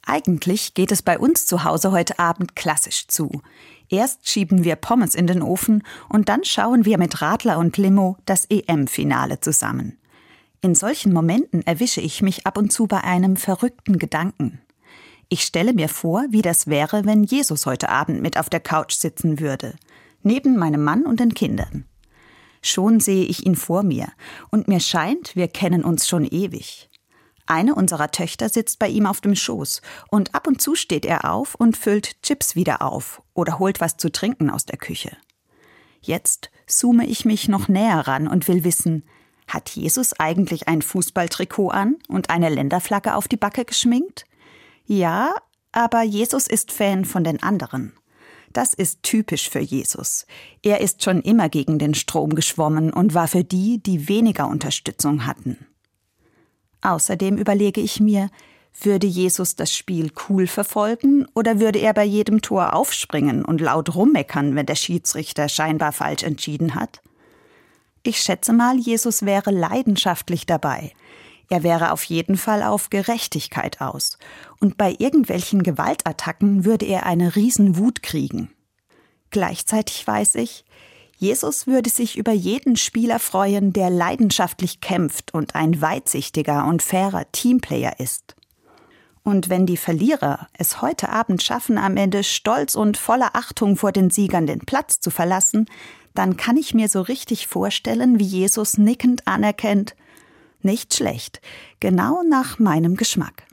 Eigentlich geht es bei uns zu Hause heute Abend klassisch zu. Erst schieben wir Pommes in den Ofen und dann schauen wir mit Radler und Limo das EM-Finale zusammen. In solchen Momenten erwische ich mich ab und zu bei einem verrückten Gedanken. Ich stelle mir vor, wie das wäre, wenn Jesus heute Abend mit auf der Couch sitzen würde, neben meinem Mann und den Kindern. Schon sehe ich ihn vor mir und mir scheint, wir kennen uns schon ewig. Eine unserer Töchter sitzt bei ihm auf dem Schoß und ab und zu steht er auf und füllt Chips wieder auf oder holt was zu trinken aus der Küche. Jetzt zoome ich mich noch näher ran und will wissen, hat Jesus eigentlich ein Fußballtrikot an und eine Länderflagge auf die Backe geschminkt? Ja, aber Jesus ist Fan von den anderen. Das ist typisch für Jesus. Er ist schon immer gegen den Strom geschwommen und war für die, die weniger Unterstützung hatten. Außerdem überlege ich mir, würde Jesus das Spiel cool verfolgen oder würde er bei jedem Tor aufspringen und laut rummeckern, wenn der Schiedsrichter scheinbar falsch entschieden hat? Ich schätze mal, Jesus wäre leidenschaftlich dabei. Er wäre auf jeden Fall auf Gerechtigkeit aus. Und bei irgendwelchen Gewaltattacken würde er eine Riesenwut kriegen. Gleichzeitig weiß ich, Jesus würde sich über jeden Spieler freuen, der leidenschaftlich kämpft und ein weitsichtiger und fairer Teamplayer ist. Und wenn die Verlierer es heute Abend schaffen, am Ende stolz und voller Achtung vor den Siegern den Platz zu verlassen, dann kann ich mir so richtig vorstellen, wie Jesus nickend anerkennt: Nicht schlecht, genau nach meinem Geschmack.